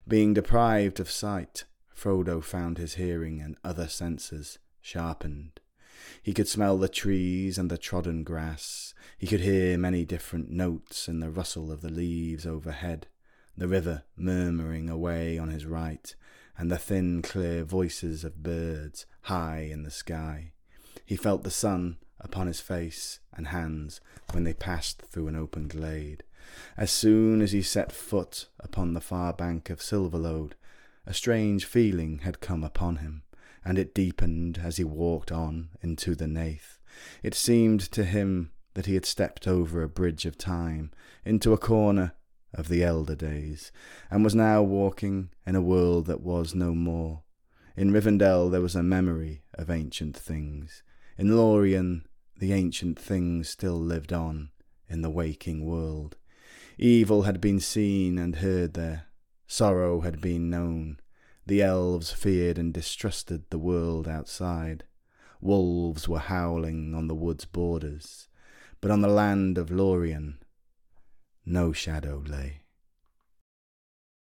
Being deprived of sight, Frodo found his hearing and other senses sharpened. He could smell the trees and the trodden grass. He could hear many different notes in the rustle of the leaves overhead, the river murmuring away on his right, and the thin, clear voices of birds high in the sky. He felt the sun upon his face and hands when they passed through an open glade. As soon as he set foot upon the far bank of Silverlode, a strange feeling had come upon him, and it deepened as he walked on into the Nath. It seemed to him that he had stepped over a bridge of time into a corner of the elder days, and was now walking in a world that was no more. In Rivendell there was a memory of ancient things. In Lorien the ancient things still lived on in the waking world. Evil had been seen and heard there. Sorrow had been known. The elves feared and distrusted the world outside. Wolves were howling on the wood's borders. But on the land of Lorien no shadow lay.